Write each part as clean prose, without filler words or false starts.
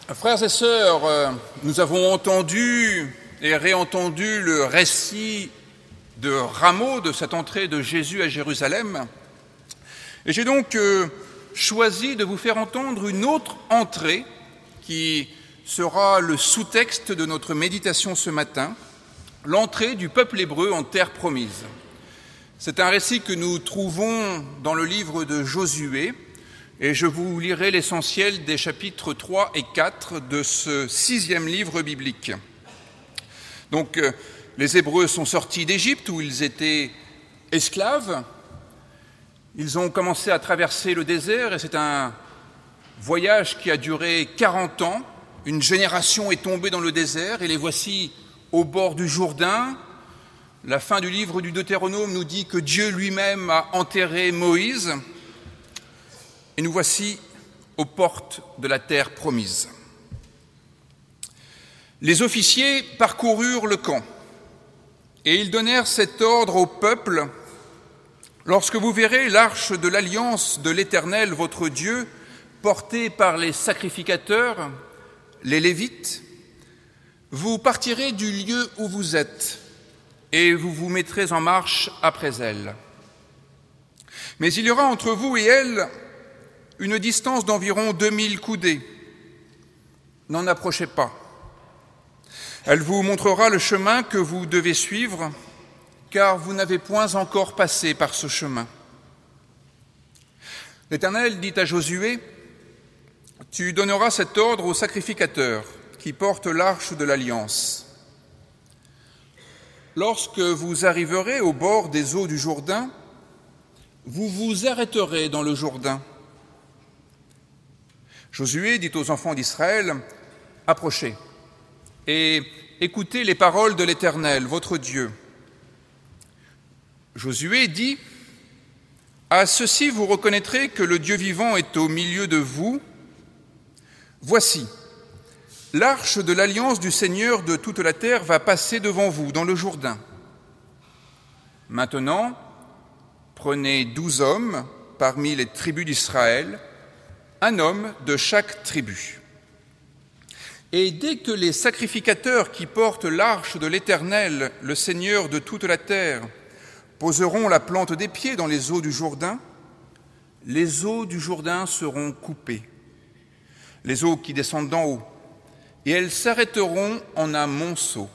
Frères et sœurs, nous avons entendu et réentendu le récit de Rameau, de cette entrée de Jésus à Jérusalem. Et j'ai donc choisi de vous faire entendre une autre entrée qui sera le sous-texte de notre méditation ce matin, l'entrée du peuple hébreu en terre promise. C'est un récit que nous trouvons dans le livre de Josué, et je vous lirai l'essentiel des chapitres 3 et 4 de ce 6e livre biblique. Donc, les Hébreux sont sortis d'Égypte où ils étaient esclaves. Ils ont commencé à traverser le désert et c'est un voyage qui a duré 40 ans. Une génération est tombée dans le désert et les voici au bord du Jourdain. La fin du livre du Deutéronome nous dit que Dieu lui-même a enterré Moïse. Et nous voici aux portes de la terre promise. Les officiers parcoururent le camp et ils donnèrent cet ordre au peuple: lorsque vous verrez l'arche de l'alliance de l'Éternel, votre Dieu, portée par les sacrificateurs, les Lévites, vous partirez du lieu où vous êtes et vous vous mettrez en marche après elle. Mais il y aura entre vous et elle une distance d'environ 2000 coudées. N'en approchez pas. Elle vous montrera le chemin que vous devez suivre, car vous n'avez point encore passé par ce chemin. L'Éternel dit à Josué: tu donneras cet ordre aux sacrificateurs qui portent l'arche de l'Alliance. Lorsque vous arriverez au bord des eaux du Jourdain, vous vous arrêterez dans le Jourdain. Josué dit aux enfants d'Israël: approchez et écoutez les paroles de l'Éternel, votre Dieu. Josué dit: à ceci vous reconnaîtrez que le Dieu vivant est au milieu de vous. Voici, l'arche de l'alliance du Seigneur de toute la terre va passer devant vous dans le Jourdain. Maintenant, prenez 12 hommes parmi les tribus d'Israël, un homme de chaque tribu. Et dès que les sacrificateurs qui portent l'arche de l'Éternel, le Seigneur de toute la terre, poseront la plante des pieds dans les eaux du Jourdain, les eaux du Jourdain seront coupées, les eaux qui descendent d'en haut, et elles s'arrêteront en un monceau.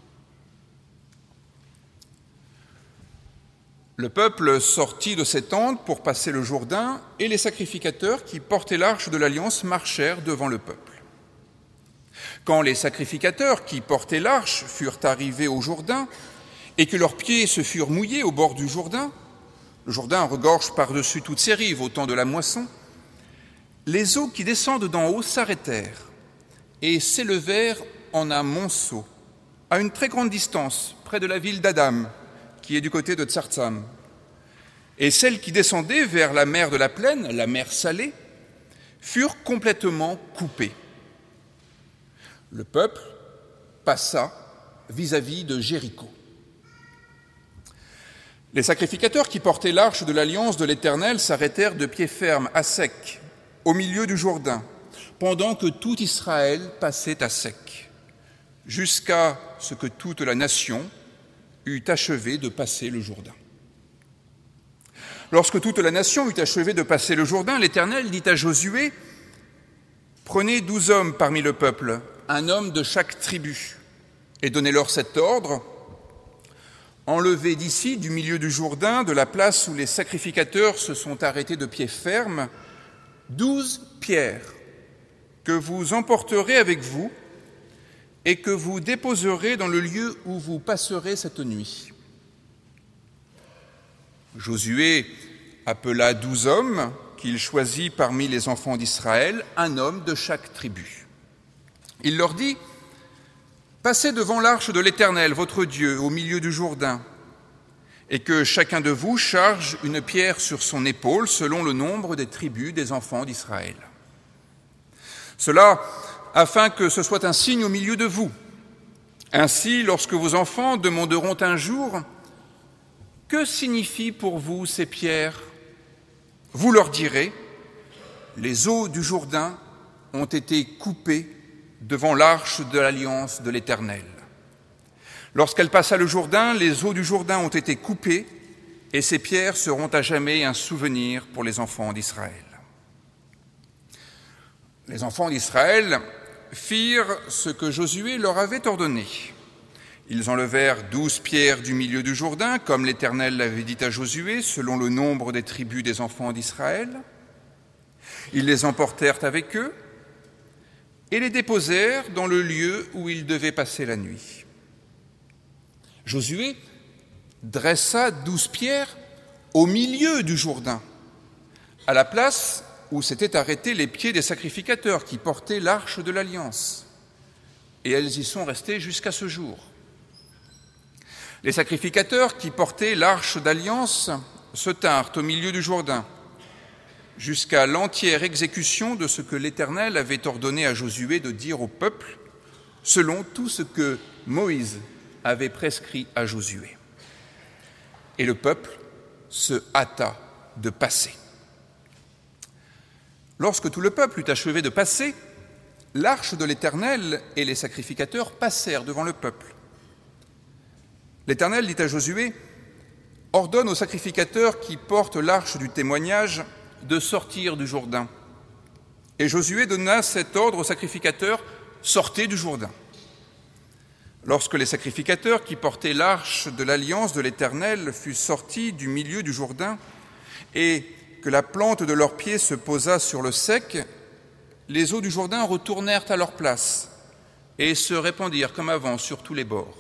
Le peuple sortit de ses tentes pour passer le Jourdain, et les sacrificateurs qui portaient l'arche de l'Alliance marchèrent devant le peuple. Quand les sacrificateurs qui portaient l'arche furent arrivés au Jourdain, et que leurs pieds se furent mouillés au bord du Jourdain, le Jourdain regorge par-dessus toutes ses rives au temps de la moisson, les eaux qui descendent d'en haut s'arrêtèrent et s'élevèrent en un monceau, à une très grande distance, près de la ville d'Adam, qui est du côté de Tsartsam. Et celles qui descendaient vers la mer de la plaine, la mer Salée, furent complètement coupées. Le peuple passa vis-à-vis de Jéricho. Les sacrificateurs qui portaient l'arche de l'Alliance de l'Éternel s'arrêtèrent de pied ferme, à sec, au milieu du Jourdain, pendant que tout Israël passait à sec, jusqu'à ce que toute la nation eut achevé de passer le Jourdain. Lorsque toute la nation eut achevé de passer le Jourdain, l'Éternel dit à Josué: prenez 12 hommes parmi le peuple, un homme de chaque tribu, et donnez-leur cet ordre: enlevez d'ici, du milieu du Jourdain, de la place où les sacrificateurs se sont arrêtés de pied ferme, 12 pierres que vous emporterez avec vous et que vous déposerez dans le lieu où vous passerez cette nuit. Josué appela 12 hommes qu'il choisit parmi les enfants d'Israël, un homme de chaque tribu. Il leur dit: passez devant l'arche de l'Éternel, votre Dieu, au milieu du Jourdain, et que chacun de vous charge une pierre sur son épaule selon le nombre des tribus des enfants d'Israël. Cela afin que ce soit un signe au milieu de vous. Ainsi, lorsque vos enfants demanderont un jour: que signifient pour vous ces pierres ? Vous leur direz: les eaux du Jourdain ont été coupées devant l'arche de l'alliance de l'Éternel. Lorsqu'elle passa le Jourdain, les eaux du Jourdain ont été coupées, et ces pierres seront à jamais un souvenir pour les enfants d'Israël. Les enfants d'Israël firent ce que Josué leur avait ordonné. Ils enlevèrent 12 pierres du milieu du Jourdain, comme l'Éternel l'avait dit à Josué, selon le nombre des tribus des enfants d'Israël. Ils les emportèrent avec eux et les déposèrent dans le lieu où ils devaient passer la nuit. Josué dressa 12 pierres au milieu du Jourdain, à la place où s'étaient arrêtés les pieds des sacrificateurs qui portaient l'arche de l'Alliance. Et elles y sont restées jusqu'à ce jour. Les sacrificateurs qui portaient l'arche d'Alliance se tinrent au milieu du Jourdain, jusqu'à l'entière exécution de ce que l'Éternel avait ordonné à Josué de dire au peuple, selon tout ce que Moïse avait prescrit à Josué. Et le peuple se hâta de passer. Lorsque tout le peuple eut achevé de passer, l'arche de l'Éternel et les sacrificateurs passèrent devant le peuple. L'Éternel dit à Josué, « Ordonne aux sacrificateurs qui portent l'arche du témoignage de sortir du Jourdain. » Et Josué donna cet ordre aux sacrificateurs, « Sortez du Jourdain. » Lorsque les sacrificateurs qui portaient l'arche de l'alliance de l'Éternel furent sortis du milieu du Jourdain et que la plante de leurs pieds se posa sur le sec, les eaux du Jourdain retournèrent à leur place et se répandirent comme avant sur tous les bords.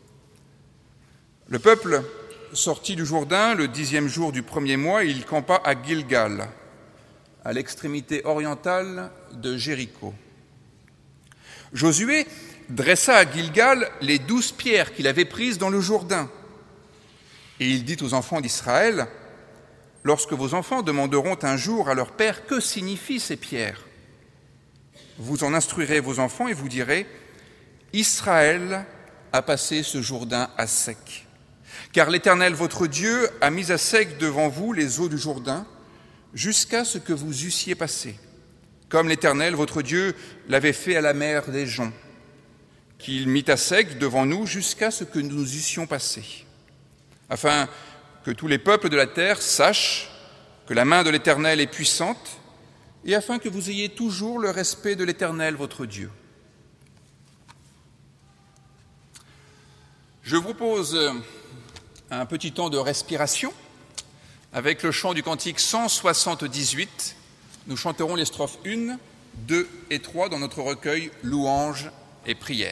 Le peuple sortit du Jourdain le 10e jour du premier mois et il campa à Gilgal, à l'extrémité orientale de Jéricho. Josué dressa à Gilgal les 12 pierres qu'il avait prises dans le Jourdain. Et il dit aux enfants d'Israël, « Lorsque vos enfants demanderont un jour à leur père que signifient ces pierres, vous en instruirez vos enfants et vous direz, « Israël a passé ce Jourdain à sec. Car l'Éternel votre Dieu a mis à sec devant vous les eaux du Jourdain, jusqu'à ce que vous eussiez passé, comme l'Éternel votre Dieu l'avait fait à la mer des Joncs, qu'il mit à sec devant nous jusqu'à ce que nous eussions passé, afin que tous les peuples de la terre sachent que la main de l'Éternel est puissante, et afin que vous ayez toujours le respect de l'Éternel votre Dieu. » Je vous propose un petit temps de respiration avec le chant du cantique 178. Nous chanterons les strophes 1, 2 et 3 dans notre recueil Louanges et prières.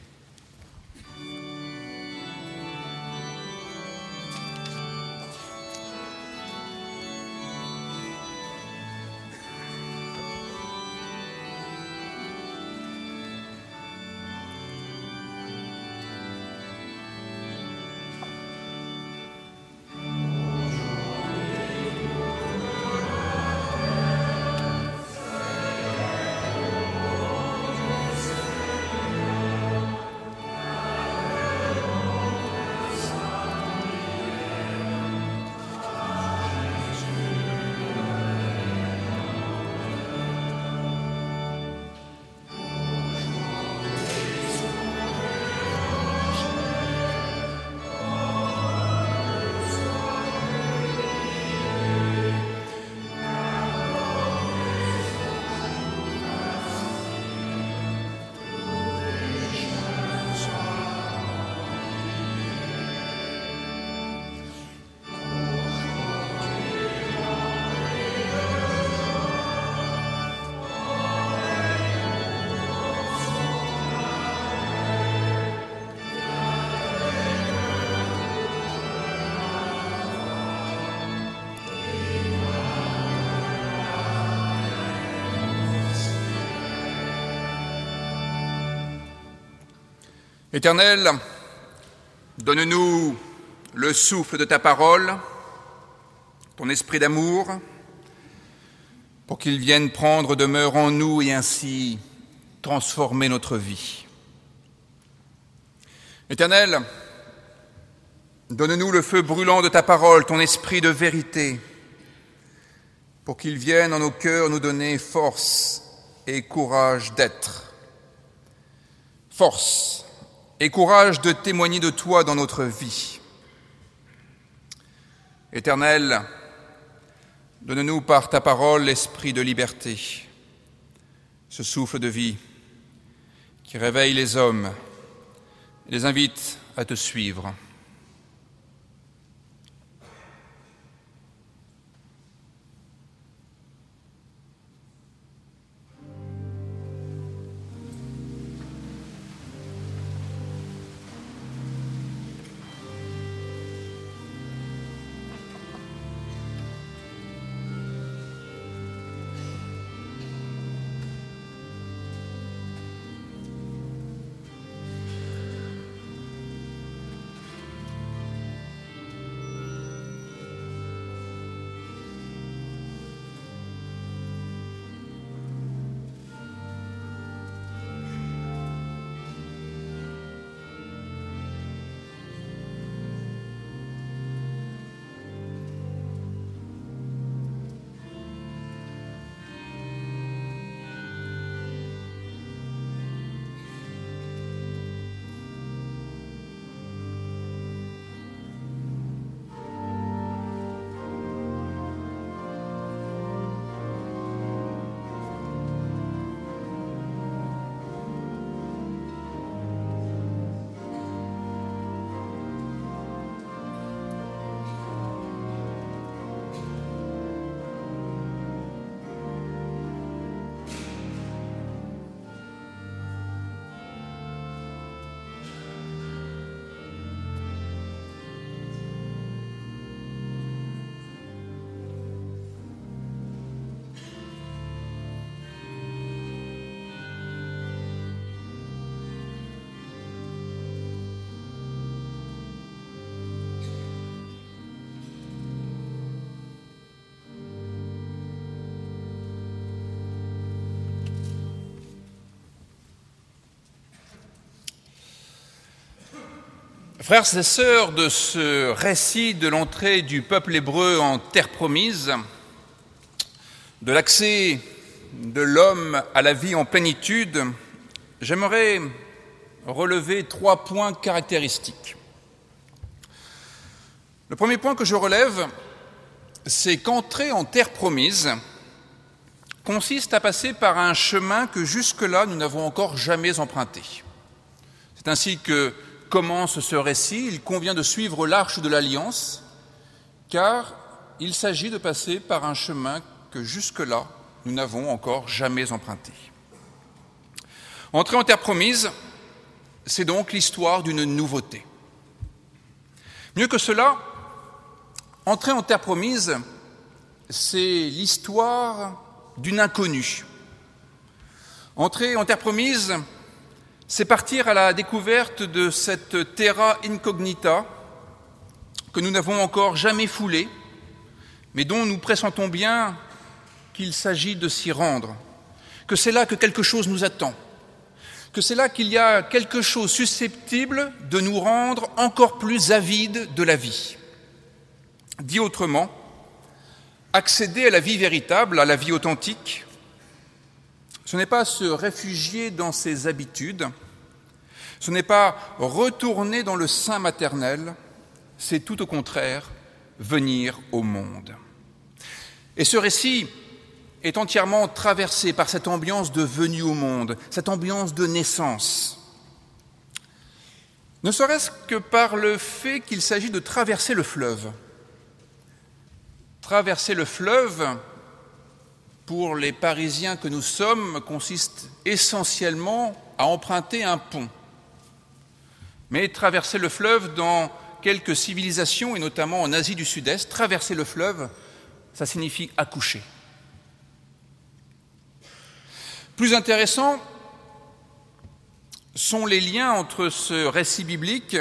Éternel, donne-nous le souffle de ta parole, ton esprit d'amour, pour qu'il vienne prendre demeure en nous et ainsi transformer notre vie. Éternel, donne-nous le feu brûlant de ta parole, ton esprit de vérité, pour qu'il vienne en nos cœurs nous donner force et courage d'être, force et courage de témoigner de toi dans notre vie. Éternel, donne-nous par ta parole l'esprit de liberté, ce souffle de vie qui réveille les hommes et les invite à te suivre. Frères et sœurs, de ce récit de l'entrée du peuple hébreu en terre promise, de l'accès de l'homme à la vie en plénitude, j'aimerais relever 3 points caractéristiques. Le premier point que je relève, c'est qu'entrer en terre promise consiste à passer par un chemin que jusque-là nous n'avons encore jamais emprunté. C'est ainsi que commence ce récit. Il convient de suivre l'arche de l'Alliance, car il s'agit de passer par un chemin que jusque-là, nous n'avons encore jamais emprunté. Entrer en terre promise, c'est donc l'histoire d'une nouveauté. Mieux que cela, entrer en terre promise, c'est l'histoire d'une inconnue. Entrer en terre promise, c'est partir à la découverte de cette terra incognita que nous n'avons encore jamais foulée, mais dont nous pressentons bien qu'il s'agit de s'y rendre, que c'est là que quelque chose nous attend, que c'est là qu'il y a quelque chose susceptible de nous rendre encore plus avides de la vie. Dit autrement, accéder à la vie véritable, à la vie authentique, ce n'est pas se réfugier dans ses habitudes, ce n'est pas retourner dans le sein maternel, c'est tout au contraire venir au monde. Et ce récit est entièrement traversé par cette ambiance de venue au monde, cette ambiance de naissance. Ne serait-ce que par le fait qu'il s'agit de traverser le fleuve. Traverser le fleuve, pour les Parisiens que nous sommes, consiste essentiellement à emprunter un pont. Mais traverser le fleuve dans quelques civilisations, et notamment en Asie du Sud-Est, traverser le fleuve, ça signifie accoucher. Plus intéressant sont les liens entre ce récit biblique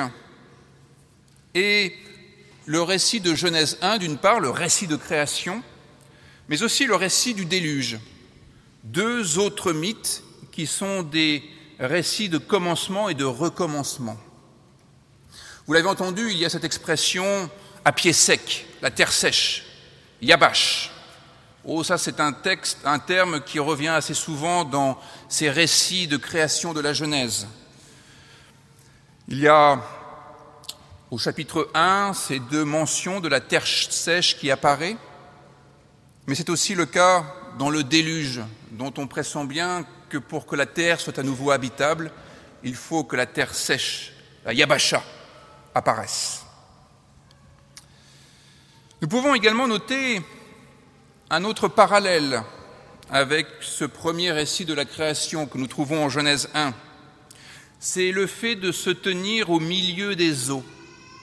et le récit de Genèse 1, d'une part, le récit de création, mais aussi le récit du déluge, 2 autres mythes qui sont des récits de commencement et de recommencement. Vous l'avez entendu, il y a cette expression « à pied sec », la terre sèche, « yabash ». Oh, ça c'est un terme qui revient assez souvent dans ces récits de création de la Genèse. Il y a au chapitre 1 ces deux mentions de la terre sèche qui apparaît, mais c'est aussi le cas dans le déluge, dont on pressent bien que pour que la terre soit à nouveau habitable, il faut que la terre sèche, la Yabasha, apparaisse. Nous pouvons également noter un autre parallèle avec ce premier récit de la création que nous trouvons en Genèse 1. C'est le fait de se tenir au milieu des eaux.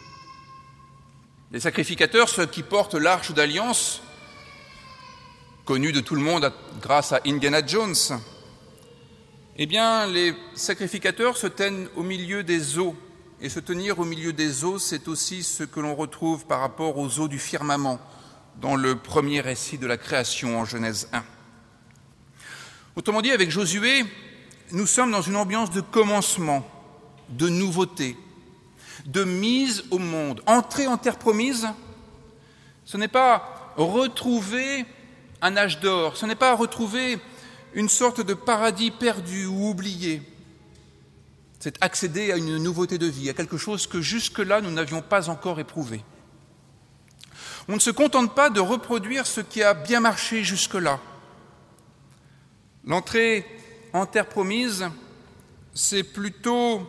Les sacrificateurs, ceux qui portent l'arche d'alliance, connue de tout le monde grâce à Indiana Jones, eh bien, les sacrificateurs se tiennent au milieu des eaux. Et se tenir au milieu des eaux, c'est aussi ce que l'on retrouve par rapport aux eaux du firmament dans le premier récit de la création en Genèse 1. Autrement dit, avec Josué, nous sommes dans une ambiance de commencement, de nouveauté, de mise au monde. Entrer en terre promise, ce n'est pas retrouver un âge d'or, ce n'est pas retrouver une sorte de paradis perdu ou oublié. C'est accéder à une nouveauté de vie, à quelque chose que jusque-là nous n'avions pas encore éprouvé. On ne se contente pas de reproduire ce qui a bien marché jusque-là. L'entrée en terre promise, c'est plutôt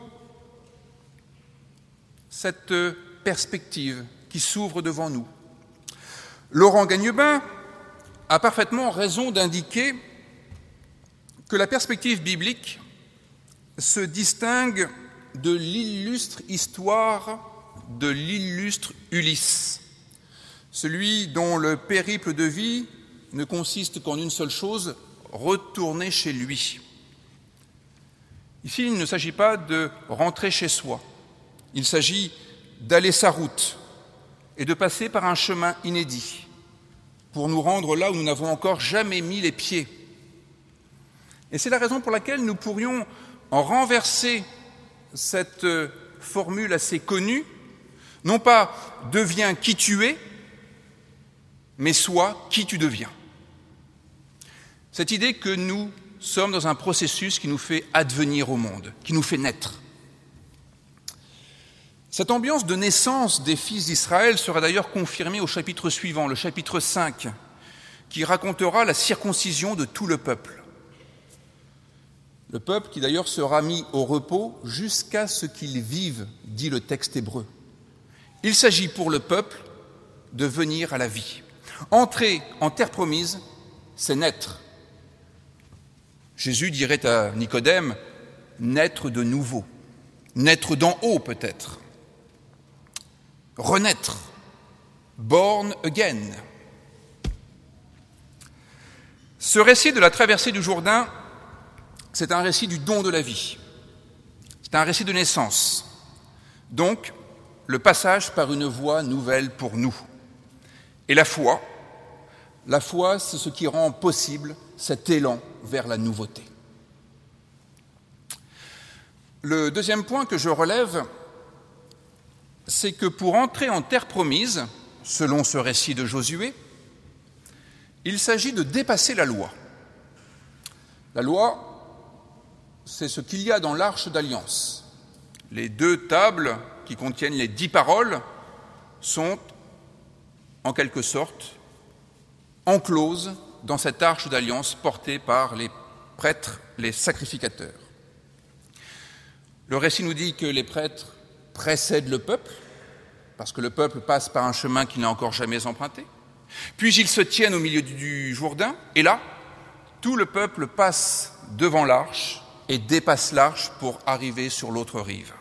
cette perspective qui s'ouvre devant nous. Laurent Gagnebin a parfaitement raison d'indiquer que la perspective biblique se distingue de l'illustre histoire de l'illustre Ulysse, celui dont le périple de vie ne consiste qu'en une seule chose, retourner chez lui. Ici, il ne s'agit pas de rentrer chez soi, il s'agit d'aller sa route et de passer par un chemin inédit pour nous rendre là où nous n'avons encore jamais mis les pieds. Et c'est la raison pour laquelle nous pourrions en renverser cette formule assez connue, non pas « deviens qui tu es », mais « sois qui tu deviens ». Cette idée que nous sommes dans un processus qui nous fait advenir au monde, qui nous fait naître. Cette ambiance de naissance des fils d'Israël sera d'ailleurs confirmée au chapitre suivant, le chapitre 5, qui racontera la circoncision de tout le peuple. Le peuple qui d'ailleurs sera mis au repos jusqu'à ce qu'il vive, dit le texte hébreu. Il s'agit pour le peuple de venir à la vie. Entrer en terre promise, c'est naître. Jésus dirait à Nicodème, naître de nouveau, naître d'en haut peut-être, renaître, born again. Ce récit de la traversée du Jourdain, c'est un récit du don de la vie. C'est un récit de naissance. Donc, le passage par une voie nouvelle pour nous. Et la foi, c'est ce qui rend possible cet élan vers la nouveauté. Le deuxième point que je relève, c'est que pour entrer en terre promise, selon ce récit de Josué, il s'agit de dépasser la loi. La loi, c'est ce qu'il y a dans l'arche d'alliance. Les 2 tables qui contiennent les 10 paroles sont, en quelque sorte, encloses dans cette arche d'alliance portée par les prêtres, les sacrificateurs. Le récit nous dit que les prêtres précèdent le peuple, parce que le peuple passe par un chemin qu'il n'a encore jamais emprunté. Puis ils se tiennent au milieu du Jourdain, et là, tout le peuple passe devant l'arche et dépasse l'arche pour arriver sur l'autre rive.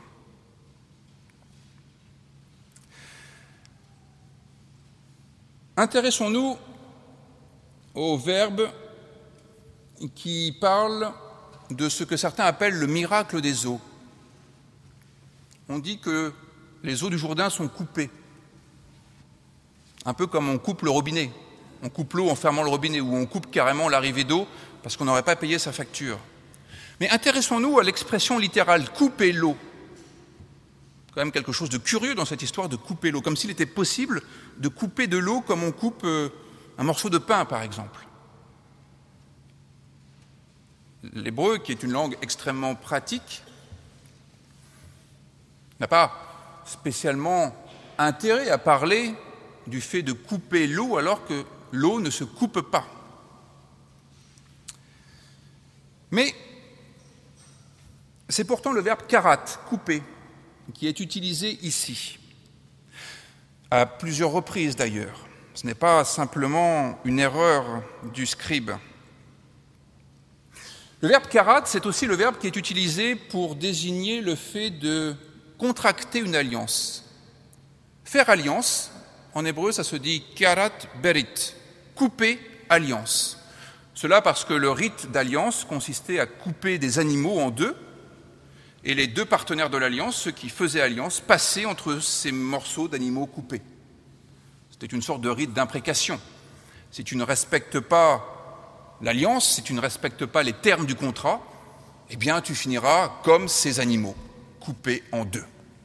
Intéressons-nous au verbe qui parle de ce que certains appellent le miracle des eaux. On dit que les eaux du Jourdain sont coupées, un peu comme on coupe le robinet. On coupe l'eau en fermant le robinet, ou on coupe carrément l'arrivée d'eau parce qu'on n'aurait pas payé sa facture. Mais intéressons-nous à l'expression littérale « couper l'eau ». Quand même quelque chose de curieux dans cette histoire de couper l'eau, comme s'il était possible de couper de l'eau comme on coupe un morceau de pain, par exemple. L'hébreu, qui est une langue extrêmement pratique, n'a pas spécialement intérêt à parler du fait de couper l'eau alors que l'eau ne se coupe pas. Mais c'est pourtant le verbe karat, couper, qui est utilisé ici, à plusieurs reprises d'ailleurs. Ce n'est pas simplement une erreur du scribe. Le verbe karat, c'est aussi le verbe qui est utilisé pour désigner le fait de contracter une alliance. Faire alliance, en hébreu, ça se dit karat berit, couper alliance. Cela parce que le rite d'alliance consistait à couper des animaux en deux, et les deux partenaires de l'alliance, ceux qui faisaient alliance, passaient entre ces morceaux d'animaux coupés. C'était une sorte de rite d'imprécation. Si tu ne respectes pas l'alliance, si tu ne respectes pas les termes du contrat, eh bien tu finiras comme ces animaux, coupés en deux.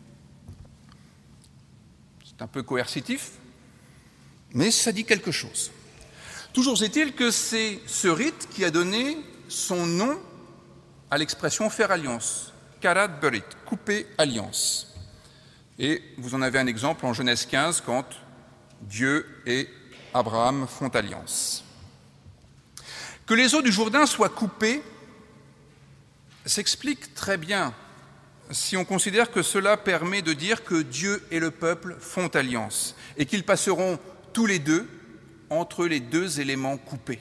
C'est un peu coercitif, mais ça dit quelque chose. Toujours est-il que c'est ce rite qui a donné son nom à l'expression « faire alliance », karat berit, couper alliance. Et vous en avez un exemple en Genèse 15 quand Dieu et Abraham font alliance. Que les eaux du Jourdain soient coupées s'explique très bien si on considère que cela permet de dire que Dieu et le peuple font alliance et qu'ils passeront tous les deux entre les deux éléments coupés.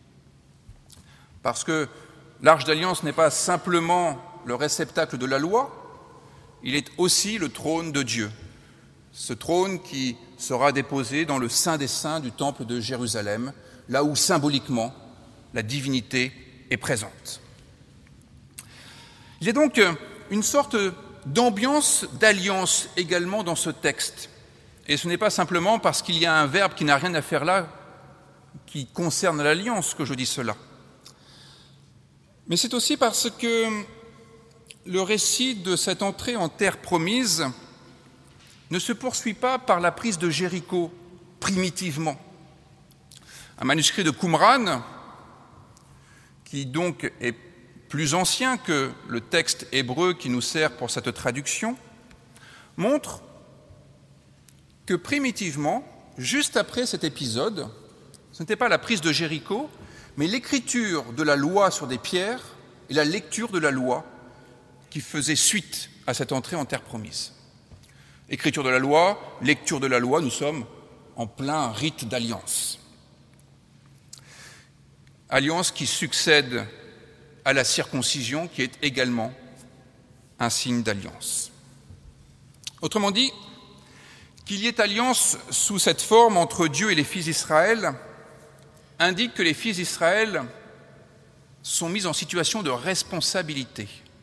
Parce que l'arche d'alliance n'est pas simplement le réceptacle de la loi, il est aussi le trône de Dieu. Ce trône qui sera déposé dans le Saint des Saints du temple de Jérusalem, là où symboliquement la divinité est présente. Il y a donc une sorte d'ambiance d'alliance également dans ce texte. Et ce n'est pas simplement parce qu'il y a un verbe qui n'a rien à faire là, qui concerne l'alliance, que je dis cela. Mais c'est aussi parce que le récit de cette entrée en terre promise ne se poursuit pas par la prise de Jéricho primitivement. Un manuscrit de Qumran, qui donc est plus ancien que le texte hébreu qui nous sert pour cette traduction, montre que primitivement, juste après cet épisode, ce n'était pas la prise de Jéricho, mais l'écriture de la loi sur des pierres et la lecture de la loi qui faisait suite à cette entrée en terre promise. Écriture de la loi, lecture de la loi, nous sommes en plein rite d'alliance. Alliance qui succède à la circoncision, qui est également un signe d'alliance. Autrement dit, qu'il y ait alliance sous cette forme entre Dieu et les fils d'Israël indique que les fils d'Israël sont mis en situation de responsabilité.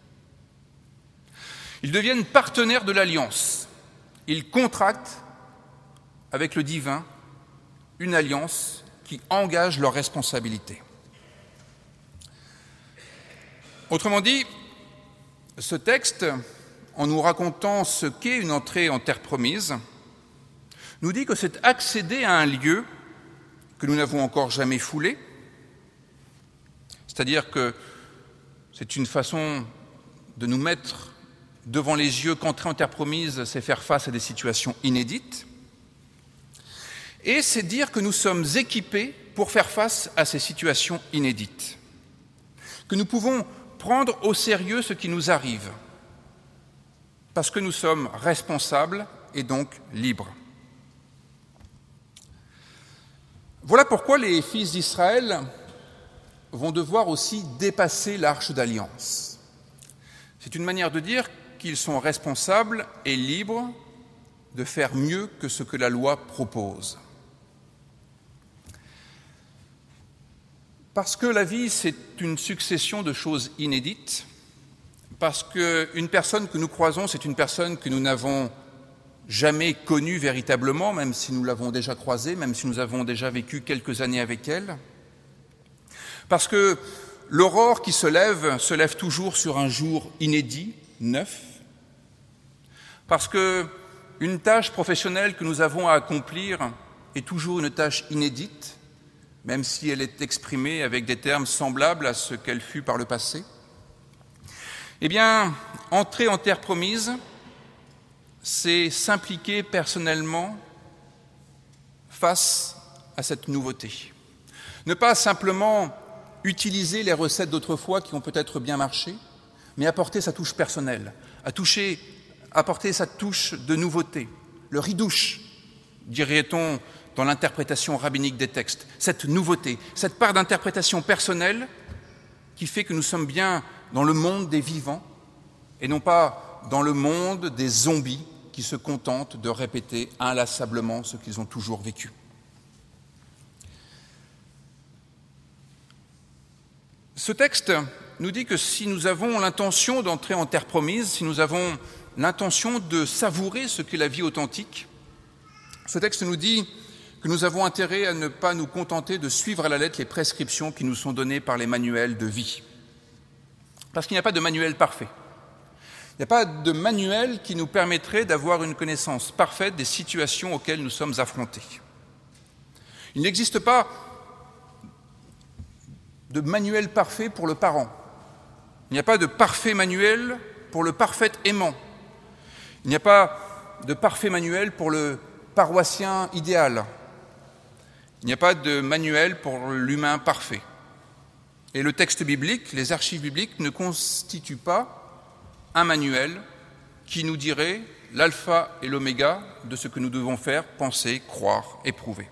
Ils deviennent partenaires de l'alliance. Ils contractent avec le divin une alliance qui engage leur responsabilité. Autrement dit, ce texte, en nous racontant ce qu'est une entrée en terre promise, nous dit que c'est accéder à un lieu que nous n'avons encore jamais foulé, c'est-à-dire que c'est une façon de nous mettre devant les yeux qu'entrer en terre promise, c'est faire face à des situations inédites, et c'est dire que nous sommes équipés pour faire face à ces situations inédites, que nous pouvons prendre au sérieux ce qui nous arrive, parce que nous sommes responsables et donc libres. Voilà pourquoi les fils d'Israël vont devoir aussi dépasser l'arche d'alliance. C'est une manière de dire qu'ils sont responsables et libres de faire mieux que ce que la loi propose. Parce que la vie, c'est une succession de choses inédites, parce qu'une personne que nous croisons, c'est une personne que nous n'avons jamais connue véritablement, même si nous l'avons déjà croisée, même si nous avons déjà vécu quelques années avec elle, parce que l'aurore qui se lève toujours sur un jour inédit, neuf, parce qu'une tâche professionnelle que nous avons à accomplir est toujours une tâche inédite, même si elle est exprimée avec des termes semblables à ce qu'elle fut par le passé. Eh bien, entrer en terre promise, c'est s'impliquer personnellement face à cette nouveauté. Ne pas simplement utiliser les recettes d'autrefois qui ont peut-être bien marché, mais apporter sa touche personnelle, apporter sa touche de nouveauté, le ridouche, dirait-on dans l'interprétation rabbinique des textes, cette nouveauté, cette part d'interprétation personnelle qui fait que nous sommes bien dans le monde des vivants et non pas dans le monde des zombies qui se contentent de répéter inlassablement ce qu'ils ont toujours vécu. Ce texte nous dit que si nous avons l'intention d'entrer en terre promise, si nous avons l'intention de savourer ce qu'est la vie authentique, ce texte nous dit que nous avons intérêt à ne pas nous contenter de suivre à la lettre les prescriptions qui nous sont données par les manuels de vie. Parce qu'il n'y a pas de manuel parfait. Il n'y a pas de manuel qui nous permettrait d'avoir une connaissance parfaite des situations auxquelles nous sommes affrontés. Il n'existe pas de manuel parfait pour le parent. Il n'y a pas de parfait manuel pour le parfait aimant. Il n'y a pas de parfait manuel pour le paroissien idéal. Il n'y a pas de manuel pour l'humain parfait. Et le texte biblique, les archives bibliques ne constituent pas un manuel qui nous dirait l'alpha et l'oméga de ce que nous devons faire, penser, croire, éprouver.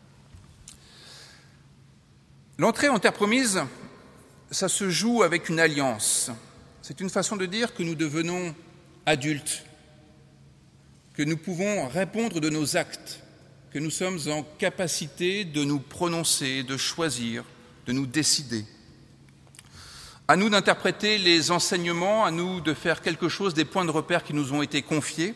L'entrée en terre promise, ça se joue avec une alliance. C'est une façon de dire que nous devenons adultes, que nous pouvons répondre de nos actes, que nous sommes en capacité de nous prononcer, de choisir, de nous décider. À nous d'interpréter les enseignements, à nous de faire quelque chose des points de repère qui nous ont été confiés,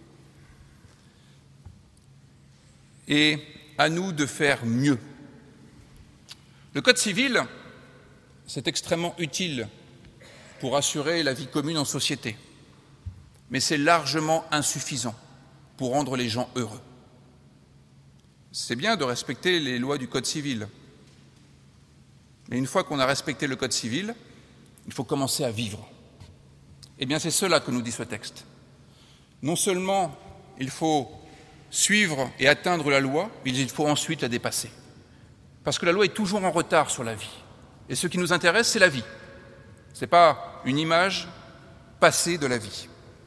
et à nous de faire mieux. Le Code civil, c'est extrêmement utile pour assurer la vie commune en société, mais c'est largement insuffisant pour rendre les gens heureux. C'est bien de respecter les lois du Code civil, mais une fois qu'on a respecté le Code civil, il faut commencer à vivre. Eh bien, c'est cela que nous dit ce texte. Non seulement il faut suivre et atteindre la loi, mais il faut ensuite la dépasser. Parce que la loi est toujours en retard sur la vie. Et ce qui nous intéresse, c'est la vie. Ce n'est pas une image passée de la vie.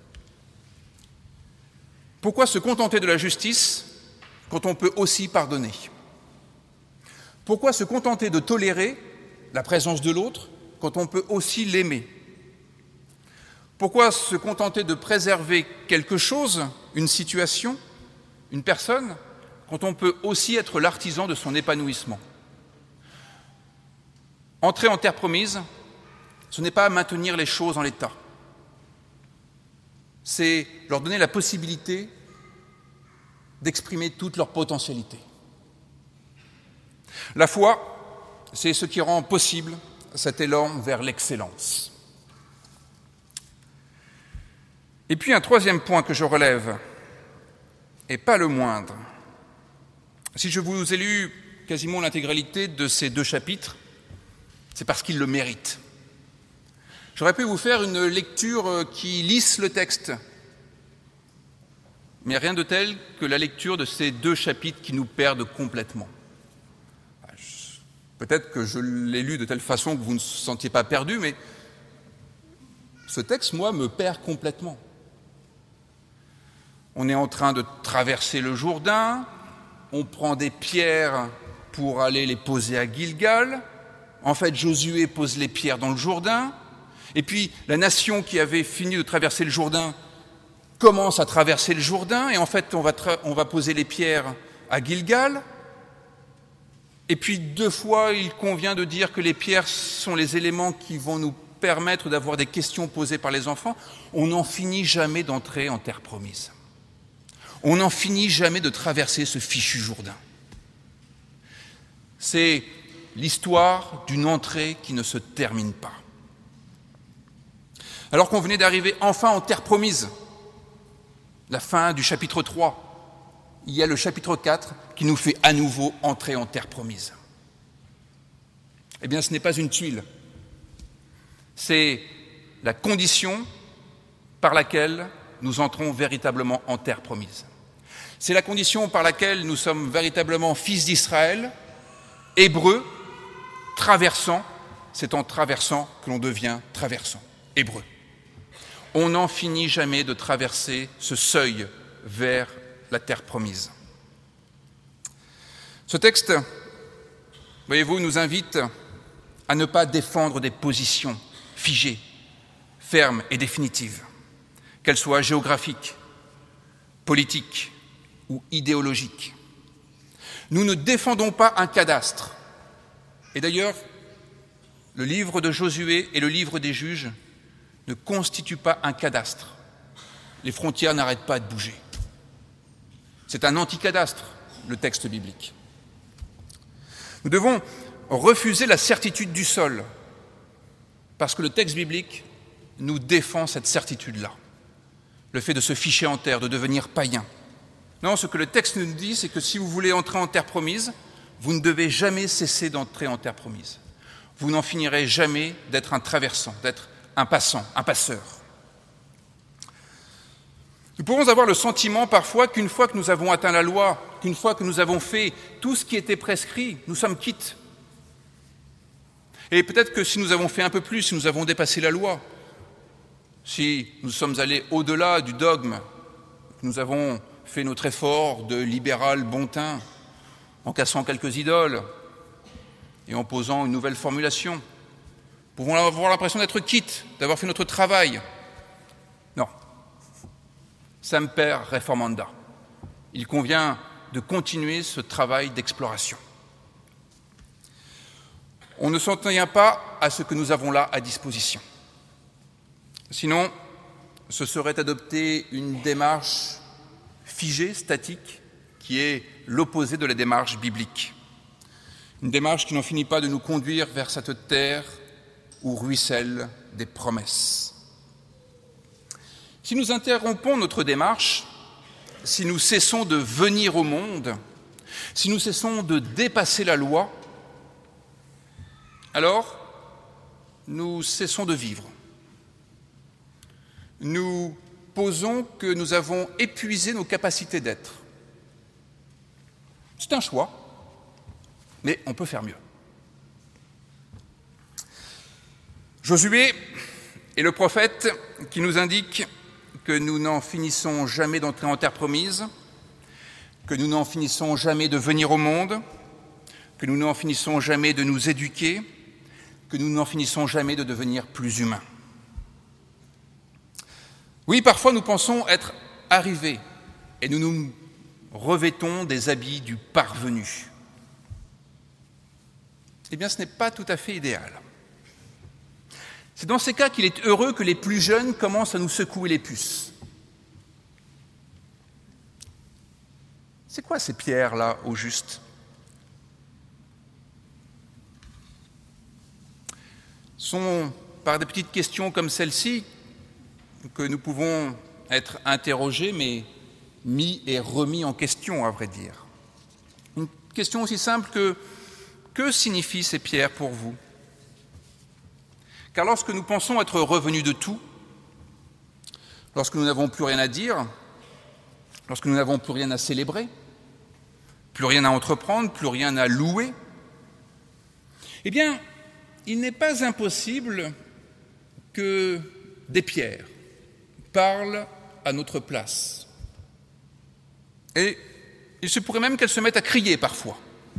Pourquoi se contenter de la justice quand on peut aussi pardonner ? Pourquoi se contenter de tolérer la présence de l'autre quand on peut aussi l'aimer ? Pourquoi se contenter de préserver quelque chose, une situation, une personne, quand on peut aussi être l'artisan de son épanouissement ? Entrer en terre promise, ce n'est pas maintenir les choses en l'état. C'est leur donner la possibilité d'exprimer toute leur potentialité. La foi, c'est ce qui rend possible cet élan vers l'excellence. Et puis un troisième point que je relève, et pas le moindre. Si je vous ai lu quasiment l'intégralité de ces 2 chapitres, c'est parce qu'ils le méritent. J'aurais pu vous faire une lecture qui lisse le texte, mais rien de tel que la lecture de ces 2 chapitres qui nous perdent complètement. Peut-être que je l'ai lu de telle façon que vous ne vous sentiez pas perdu, mais ce texte, moi, me perd complètement. On est en train de traverser le Jourdain, on prend des pierres pour aller les poser à Gilgal. En fait, Josué pose les pierres dans le Jourdain, et puis la nation qui avait fini de traverser le Jourdain commence à traverser le Jourdain, et en fait, on va poser les pierres à Gilgal. Et puis 2 fois, il convient de dire que les pierres sont les éléments qui vont nous permettre d'avoir des questions posées par les enfants. On n'en finit jamais d'entrer en terre promise. On n'en finit jamais de traverser ce fichu Jourdain. C'est l'histoire d'une entrée qui ne se termine pas. Alors qu'on venait d'arriver enfin en terre promise, la fin du chapitre 3, il y a le chapitre 4 qui nous fait à nouveau entrer en terre promise. Eh bien, ce n'est pas une tuile. C'est la condition par laquelle nous entrons véritablement en terre promise. C'est la condition par laquelle nous sommes véritablement fils d'Israël, hébreux, traversant. C'est en traversant que l'on devient traversant, hébreu. On n'en finit jamais de traverser ce seuil vers la terre promise. Ce texte, voyez-vous, nous invite à ne pas défendre des positions figées, fermes et définitives, qu'elles soient géographiques, politiques ou idéologiques. Nous ne défendons pas un cadastre. Et d'ailleurs, le livre de Josué et le livre des juges ne constituent pas un cadastre. Les frontières n'arrêtent pas de bouger. C'est un anticadastre, le texte biblique. Nous devons refuser la certitude du sol, parce que le texte biblique nous défend cette certitude-là, le fait de se ficher en terre, de devenir païen. Non, ce que le texte nous dit, c'est que si vous voulez entrer en terre promise, vous ne devez jamais cesser d'entrer en terre promise. Vous n'en finirez jamais d'être un traversant, d'être un passant, un passeur. Nous pouvons avoir le sentiment parfois qu'une fois que nous avons atteint la loi, qu'une fois que nous avons fait tout ce qui était prescrit, nous sommes quittes. Et peut-être que si nous avons fait un peu plus, si nous avons dépassé la loi, si nous sommes allés au-delà du dogme, nous avons fait notre effort de libéral bon teint, en cassant quelques idoles et en posant une nouvelle formulation, nous pouvons avoir l'impression d'être quittes, d'avoir fait notre travail. Non. Semper reformanda. Il convient de continuer ce travail d'exploration. On ne s'en tient pas à ce que nous avons là à disposition. Sinon, ce serait adopter une démarche figée, statique, qui est l'opposé de la démarche biblique. Une démarche qui n'en finit pas de nous conduire vers cette terre où ruissellent des promesses. Si nous interrompons notre démarche, si nous cessons de venir au monde, si nous cessons de dépasser la loi, alors nous cessons de vivre. Nous posons que nous avons épuisé nos capacités d'être. C'est un choix, mais on peut faire mieux. Josué est le prophète qui nous indique que nous n'en finissons jamais d'entrer en terre promise, que nous n'en finissons jamais de venir au monde, que nous n'en finissons jamais de nous éduquer, que nous n'en finissons jamais de devenir plus humains. Oui, parfois nous pensons être arrivés et nous nous revêtons des habits du parvenu. Eh bien, ce n'est pas tout à fait idéal. C'est dans ces cas qu'il est heureux que les plus jeunes commencent à nous secouer les puces. C'est quoi ces pierres-là, au juste ? Ce sont par des petites questions comme celle-ci que nous pouvons être interrogés, mais mis et remis en question, à vrai dire. Une question aussi simple que signifient ces pierres pour vous ? Car lorsque nous pensons être revenus de tout, lorsque nous n'avons plus rien à dire, lorsque nous n'avons plus rien à célébrer, plus rien à entreprendre, plus rien à louer, eh bien, il n'est pas impossible que des pierres parlent à notre place. Et il se pourrait même qu'elles se mettent à crier parfois,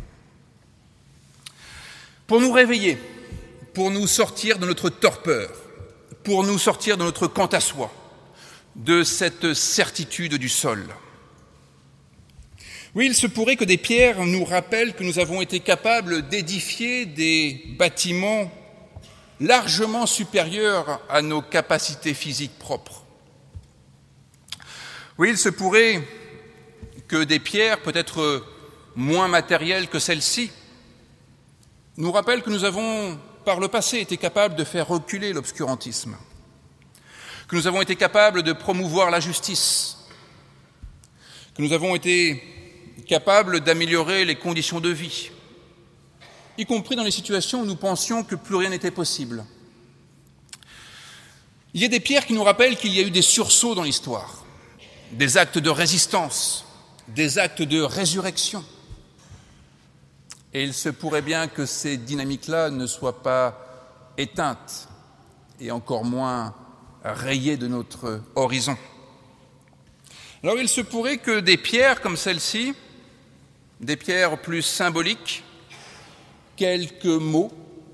pour nous réveiller, pour nous sortir de notre torpeur, pour nous sortir de notre quant à soi, de cette certitude du sol. Oui, il se pourrait que des pierres nous rappellent que nous avons été capables d'édifier des bâtiments largement supérieurs à nos capacités physiques propres. Oui, il se pourrait que des pierres, peut-être moins matérielles que celles-ci, nous rappellent que nous avons, par le passé, été capables de faire reculer l'obscurantisme, que nous avons été capables de promouvoir la justice, que nous avons été capables d'améliorer les conditions de vie, y compris dans les situations où nous pensions que plus rien n'était possible. Il y a des pierres qui nous rappellent qu'il y a eu des sursauts dans l'histoire, des actes de résistance, des actes de résurrection. Et il se pourrait bien que ces dynamiques-là ne soient pas éteintes et encore moins rayées de notre horizon. Alors il se pourrait que des pierres comme celle-ci, des pierres plus symboliques, quelques mots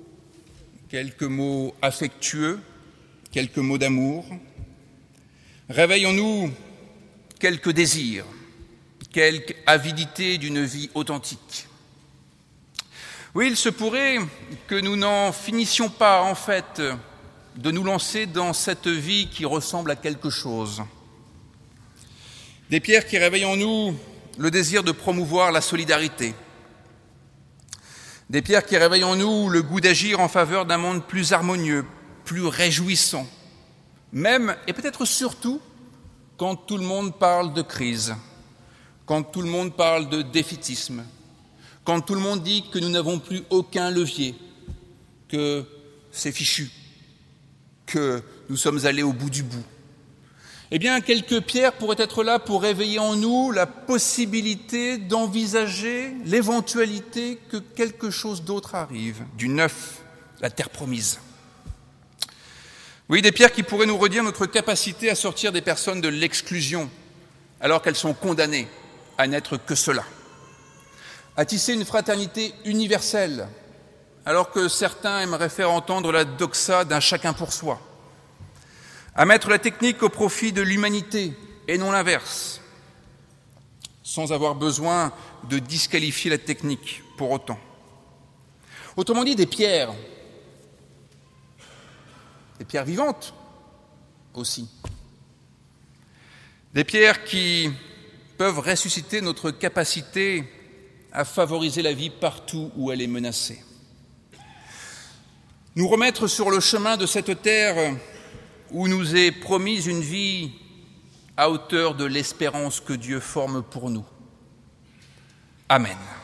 affectueux, quelques mots d'amour, réveillent en nous quelques désirs, quelque avidité d'une vie authentique. Oui, il se pourrait que nous n'en finissions pas, en fait, de nous lancer dans cette vie qui ressemble à quelque chose. Des pierres qui réveillent en nous le désir de promouvoir la solidarité. Des pierres qui réveillent en nous le goût d'agir en faveur d'un monde plus harmonieux, plus réjouissant. Même, et peut-être surtout, quand tout le monde parle de crise, quand tout le monde parle de défaitisme, quand tout le monde dit que nous n'avons plus aucun levier, que c'est fichu, que nous sommes allés au bout du bout. Eh bien, quelques pierres pourraient être là pour réveiller en nous la possibilité d'envisager l'éventualité que quelque chose d'autre arrive, du neuf, la terre promise. Oui, des pierres qui pourraient nous redire notre capacité à sortir des personnes de l'exclusion, alors qu'elles sont condamnées à n'être que cela. À tisser une fraternité universelle, alors que certains aimeraient faire entendre la doxa d'un chacun pour soi. À mettre la technique au profit de l'humanité et non l'inverse, sans avoir besoin de disqualifier la technique pour autant. Autrement dit, des pierres vivantes aussi, des pierres qui peuvent ressusciter notre capacité à favoriser la vie partout où elle est menacée. Nous remettre sur le chemin de cette terre où nous est promise une vie à hauteur de l'espérance que Dieu forme pour nous. Amen.